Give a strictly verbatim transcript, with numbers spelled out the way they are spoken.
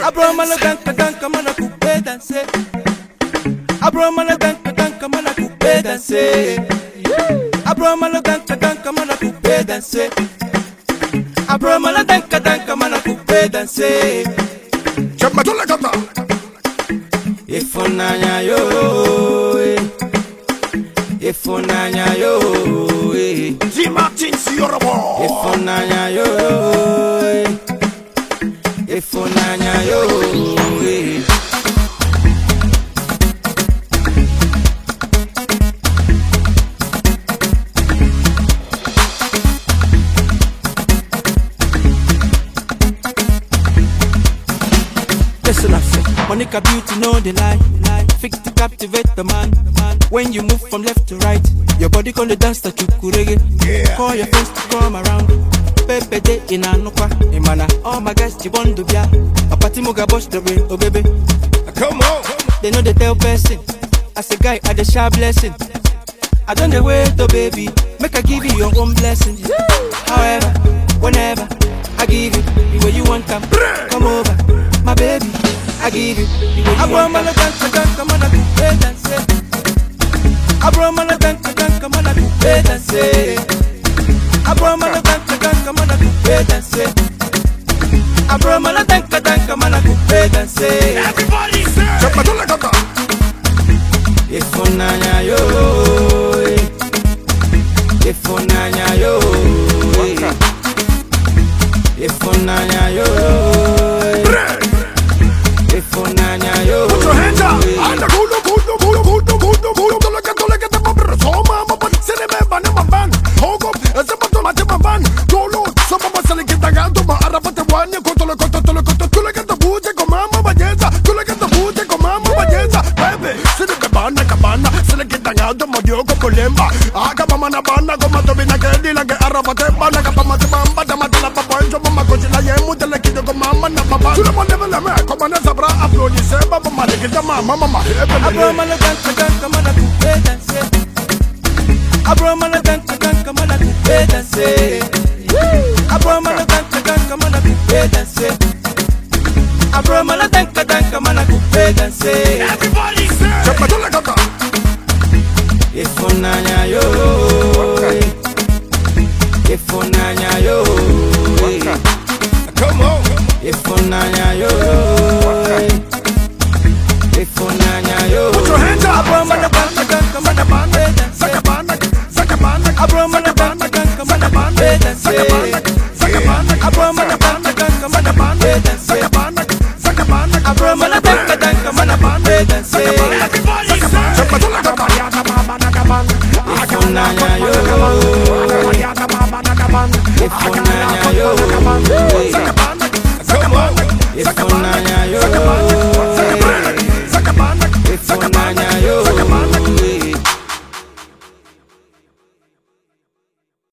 Abromala danka danka mana coupe danser. Abromala danka danka mana coupe danser. Abromala danka danka mana coupe danser. Abromala danka danka mana coupe danser. Chama tola kata. Ifonanya yo, Ifonanya yo, G Martin Siorobo. Ifonanya yo, Ifonanya yo. Listen up, say, Monica beauty, know the lie, lie. Fix to captivate the man, man. When you move from left to right, your body gonna dance the chukurege. Yeah. Call your friends to come around. Pepe de inanokwa, imana. All my guys, you want to be a party muga boss the way, oh baby. Come on. They know they tell person. As a guy, I the sharp blessing. I don't the wait, oh baby. Make I give you your own blessing. However, whenever I give you the way you want, come, come over. My baby, I give you the way you Abromala danka danka mana coupe danser. Abromala danka danka mana coupe danser. Abromala danka danka mana coupe danser. Abromala danka danka mana coupe danser. Everybody say. Chama tola kata. Ifonanya yo, Ifonanya yo, Ifonanya yo. Put your hands up. Anda kulo kulo kulo kulo kulo kulo tola kata tola kata papra. So mama pan sene me ban me ban. Hogo ese pato mate me ban. Tolo so mama sale kita gato ma arafate wanya kotola kotola kotola kotola tola kata buje ko mama bajeza. Tola kata buje ko mama bajeza. Baby sene me ban na kabana sale kita gato mo dio ko polemba. Aga mama na bana ko mato bina kedi la ke arafate bana ka mama te mamba ta mata la papa jo mama ko la yemu te la kido ko mama na papa. Tula mo never la me ko mana sabra upload se baba mama ke mama mama Abromala danka danka mana coupe danser. Abromala danka danka mana coupe danser. Abromala danka danka mana coupe danser. Abromala danka danka mana coupe danser. Everybody say. Chama tola kata. Ifonanya yo, Ifonanya yo. Come on. Ifonanya yo, Ifonanya yo. Put your hands up. Abromala danka danka mana coupe danser. Sakabana, sakabana, Abromala danka danka mana coupe danser.